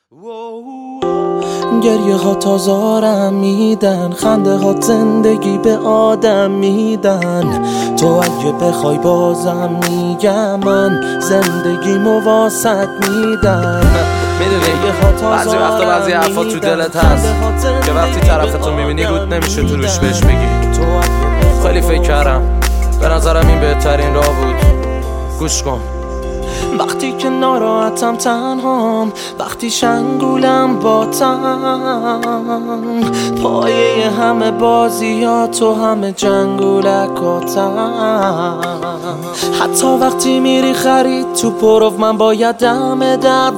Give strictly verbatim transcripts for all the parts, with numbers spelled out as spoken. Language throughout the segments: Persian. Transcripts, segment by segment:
گریه ها تازارم میدن، خنده ها زندگی به آدم میدن. تو اگه بخوای بازم میگم من زندگی مواسط میدم. میدونی بعضی وقتا بعضی حرفا تو دلت هست که وقتی طرفتو میبینی رود نمیشه تو روش بهش بگی. خیلی فکر کردم، به نظرم این بهترین راه بود. گوش کن. وقتی که ناراحتم تنهام، وقتی شنگولم با تن، پایه همه بازیات و همه جنگولکاتم. حتی وقتی میری خرید تو پروف، من باید دم در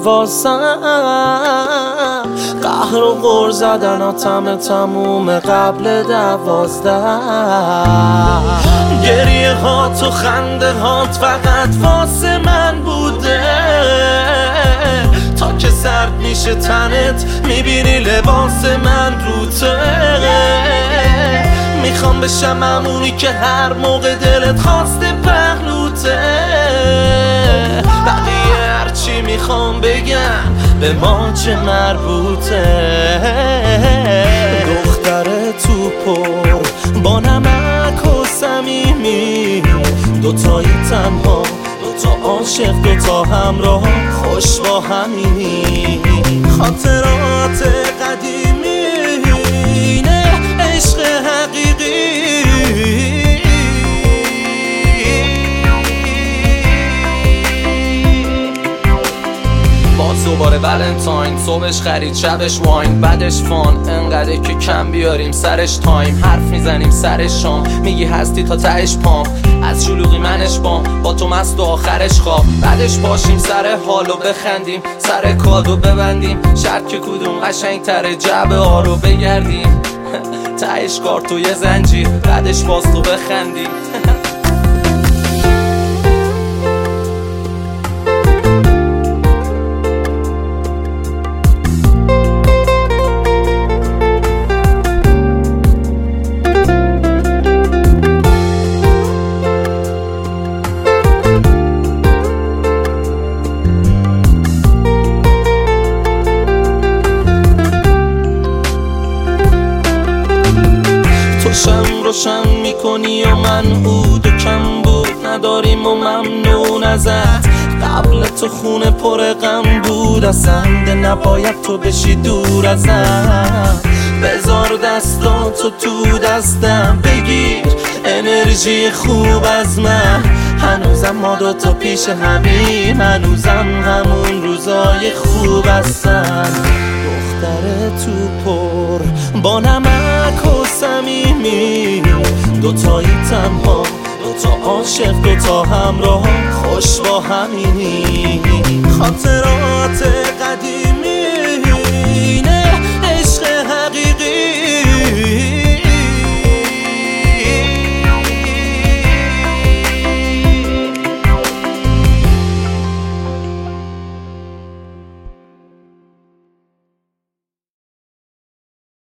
واسم. قهر و غر زدناتم تموم قبل دوازده. گریه هات و خنده هات فقط واسه من بوده. تا که سرد میشه تنت میبینی لباس من روته. میخوام بشم همونی که هر موقع دلت خواسته پهلوته. بقیه هرچی میخوام بگم به ما چه مربوطه. دختر تو پر با نمک و صمیمی، دوتایی تنها، دوتا عاشق، دوتا همراه، خوش با همینی. خاطرات قدیمی نه عشق حقیقی. باز دوباره ولنتاین، صبحش خرید شبش واین، بعدش فان، انقدر که کم بیاریم سرش تایم. حرف میزنیم سر شام، میگی هستی تا تهش پام. از شلوغی منش بام، با تو مست و آخرش خواب. بعدش باشیم سر حالو بخندیم، سر کادو ببندیم. شرط که کدوم قشنگ تره، جعبه ها رو بگردیم. تهش کارتو یه زنجیر، بعدش باز تو بخندیم. شم روشن میکنی و من عود و کم بود نداریم و ممنون ازت. قبل تو خونه پر غم بود، اصلا نباید تو بشی دور ازم. بذار دستاتو تو دستم، بگیر انرژی خوب از من. هنوزم ما دوتا پیش همیم، هنوزم همون روزای خوب هستن. دختر تو پر با نمک و صمیمی، دوتایی تنها، دوتا عاشق، دوتا همراه، خوش با همینی. خاطرات قدیم